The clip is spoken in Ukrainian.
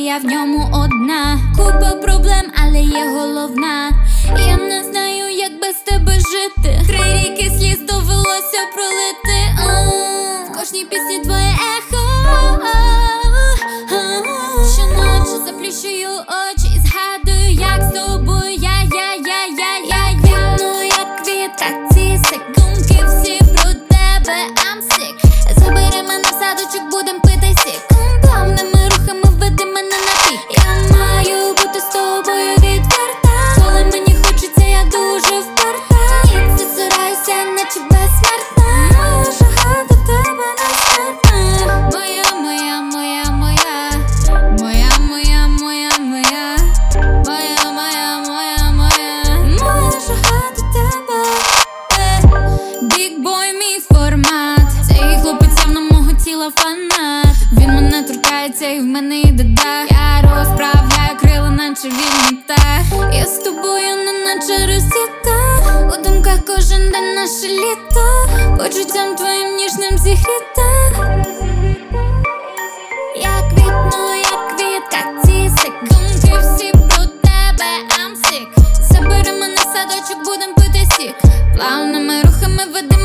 я в ньому одна. Купа проблем, але є головна. Я не знаю, як без тебе жити. 3 ріки сліз довелося пролити. В кожній пісні твоє ехо. Щоночі заплющую очі і згадую, як з тобою я квітну, як квітка. Ці секундки всі про тебе. I'm sick. Забери мене в садочок, будем пити сік. Плавними рухами веди мене на пік. Я маю бути з тобою відверта. Коли мені хочеться, я дуже вперта. І засираюся, наче безсмертна. Моя жага до тебе нестерпна. Моя, моя, моя, моя. Моя, моя, моя, моя. Моя, моя, моя, моя. Моя жага до тебе. Бікбой мій формат. Цей хлопець явно мого тіла фанат. Він мене торкається і в мене йде дах. Я розправляю крила, наче вільний птах. Я з тобою, не наче розсіта. У думках кожен день наше літо. Почуттям твоїм ніжним зігріта. Я квітну, як квітка. Ці секундки всі про тебе. I'm sick. Забери мене в садочок, будем пити сік. Плавними рухами веди